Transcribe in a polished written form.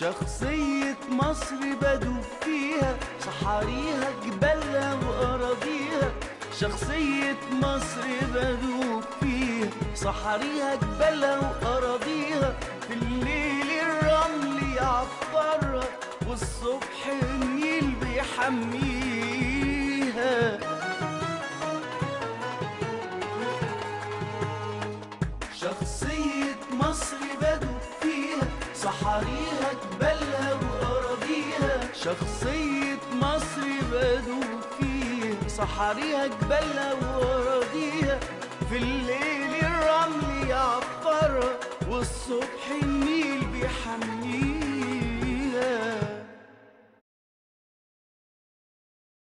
شخصية مصر بدوب فيها، صحاريها جبالها وأراضيها. شخصية مصر بدوب فيها، صحاريها جبالها وأراضيها. في الليل الرمل يعطرها، والصبح النيل بيحميها. شخصية مصر بدوب فيها، صحاريها جبالها وأراضيها. شخصية مصر بدوب فيها، صحاريها جبالها وأراضيها. في الليل الرمل يعطرها، والصبح النيل بيحميها.